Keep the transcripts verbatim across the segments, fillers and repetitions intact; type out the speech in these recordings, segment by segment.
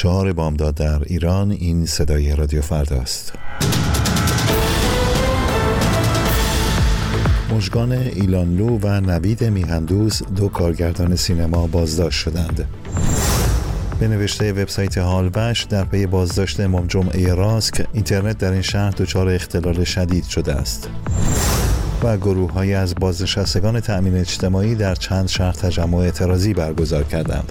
چهار بامداد در ایران. این صدای رادیو فردا است. مژگان ایلانلو و نوید میهندوست دو کارگردان سینما بازداشت شدند. به نوشته وبسایت هالوش، در پی بازداشت امام جمعه راسک، اینترنت در این شهر دچار اختلال شدید شده است و گروه‌هایی از بازنشستگان تأمین اجتماعی در چند شهر تجمع اعتراضی برگزار کردند.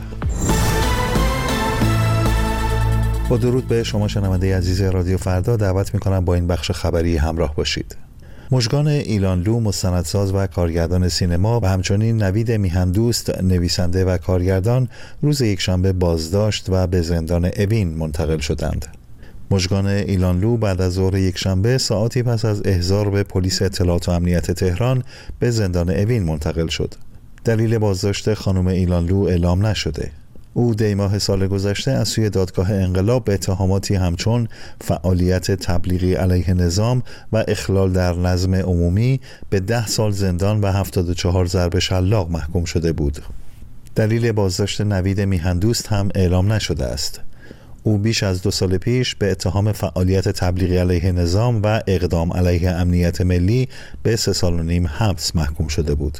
با درود به شما شنونده عزیز رادیو فردا، دعوت می‌کنم با این بخش خبری همراه باشید. مژگان ایلانلو، مستندساز و کارگردان سینما، و همچنین نوید میهندوست، نویسنده و کارگردان، روز یکشنبه بازداشت و به زندان اوین منتقل شدند. مژگان ایلانلو بعد از ظهر یکشنبه ساعاتی پس از احضار به پلیس اطلاعات و امنیت تهران به زندان اوین منتقل شد. دلیل بازداشت خانم ایلانلو اعلام نشده. او دی ماه سال گذشته از سوی دادگاه انقلاب به اتهاماتی همچون فعالیت تبلیغی علیه نظام و اخلال در نظم عمومی به ده سال زندان و هفتاد و چهار ضرب شلاق محکوم شده بود. دلیل بازداشت نوید میهندوست هم اعلام نشده است. او بیش از دو سال پیش به اتهام فعالیت تبلیغی علیه نظام و اقدام علیه امنیت ملی به سه سال و نیم حبس محکوم شده بود.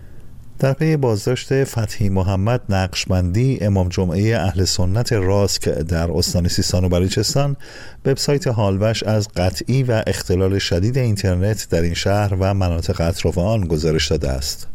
در پی بازداشت فتحی محمد نقشبندی، امام جمعه اهل سنت راسک در استان سیستان و بلوچستان، وبسایت هالوش از قطعی و اختلال شدید اینترنت در این شهر و مناطق اطراف آن گزارش داده است.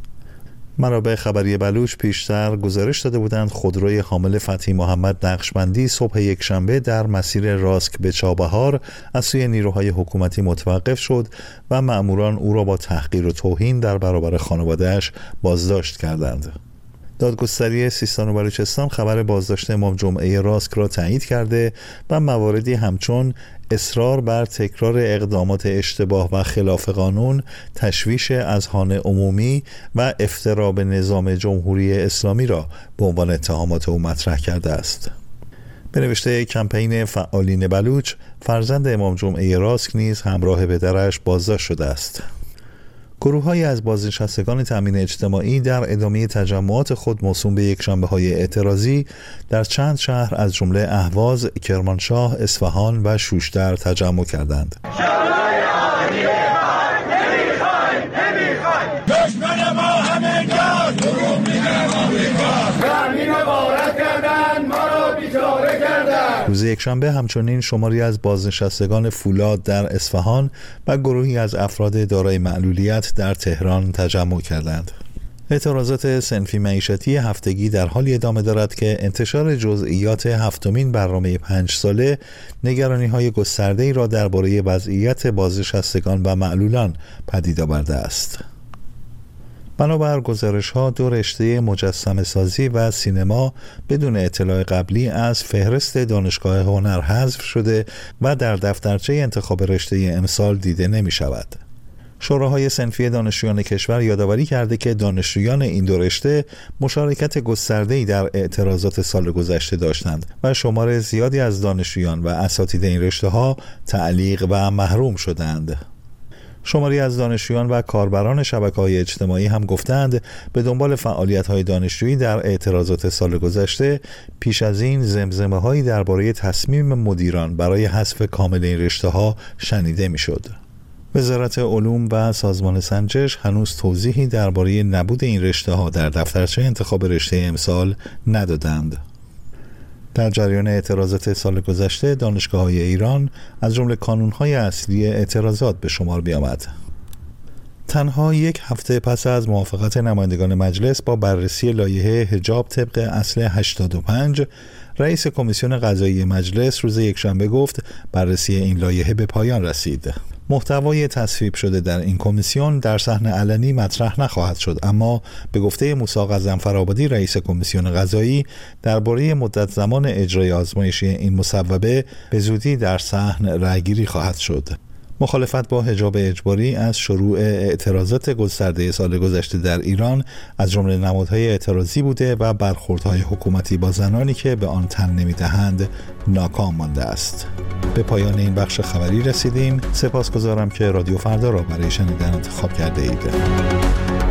منابع خبری بلوچ پیشتر گزارش داده بودند خودروی حامل فتحی محمد نقشبندی صبح یکشنبه در مسیر راسک به چابهار از سوی نیروهای حکومتی متوقف شد و مأموران او را با تحقیر و توهین در برابر خانواده‌اش بازداشت کردند. دادگستری سیستان و بلوچستان خبر بازداشت امام جمعه راسک را تایید کرده و مواردی همچون اصرار بر تکرار اقدامات اشتباه و خلاف قانون، تشویش اذهان عمومی و افترا به نظام جمهوری اسلامی را به عنوان اتهامات او مطرح کرده است. به نوشته کمپین فعالین بلوچ، فرزند امام جمعه راسک نیز همراه پدرش بازداشت شده است. گروه‌هایی از بازنشستگان تأمین اجتماعی در ادامه تجمعات خود موسوم به یکشنبه‌های اعتراضی در چند شهر از جمله اهواز، کرمانشاه، اصفهان و شوشتر تجمع کردند. دشمن ما همه جاست، دروغ میگن آمریکا، زمین وارد کردن، ما را بیچاره کردن. روز یکشنبه همچنین شماری از بازنشستگان فولاد در اصفهان و گروهی از افراد دارای معلولیت در تهران تجمع کردند. اعتراضات صنفی معیشتی هفتگی در حالی ادامه دارد که انتشار جزئیات هفتمین برنامه پنج ساله نگرانی‌های گسترده‌ای را درباره وضعیت بازنشستگان و معلولان پدید آورده است. بنابر گزارش‌ها، دو رشته مجسمه سازی و سینما بدون اطلاع قبلی از فهرست دانشگاه هنر حذف شده و در دفترچه انتخاب رشته امسال دیده نمی‌شود. شوراهای صنفی دانشجویان کشور یادآوری کرده که دانشجویان این دو رشته مشارکت گسترده‌ای در اعتراضات سال گذشته داشتند و شمار زیادی از دانشجویان و اساتید این رشته‌ها تعلیق و محروم شدند. شماری از دانشجویان و کاربران شبکه‌های اجتماعی هم گفتند به دنبال فعالیت‌های دانشجویی در اعتراضات سال گذشته، پیش از این زمزمه‌هایی درباره تصمیم مدیران برای حذف کامل این رشته‌ها شنیده می‌شد. وزارت علوم و سازمان سنجش هنوز توضیحی درباره نبود این رشته‌ها در دفترچه انتخاب رشته امسال ندادند. در جریان اعتراضات سال گذشته، دانشگاه‌های ایران از جمله کانون‌های اصلی اعتراضات به شمار می‌آمد. تنها یک هفته پس از موافقت نمایندگان مجلس با بررسی لایحه حجاب طبق اصل هشتاد و پنج، رئیس کمیسیون قضایی مجلس روز یکشنبه گفت بررسی این لایحه به پایان رسید. محتوای تصویب شده در این کمیسیون در صحن علنی مطرح نخواهد شد، اما به گفته موسی غضنفرآبادی رئیس کمیسیون قضایی، درباره مدت زمان اجرای آزمایشی این مصوبه به زودی در صحن رأیگیری خواهد شد. مخالفت با حجاب اجباری از شروع اعتراضات گسترده سال گذشته در ایران از جمله نمادهای اعتراضی بوده و برخوردهای حکومتی با زنانی که به آن تن نمی‌دهند ناکام مانده است. به پایان این بخش خبری رسیدیم. سپاسگزارم که رادیو فردا را برای شنیدن انتخاب کرده اید.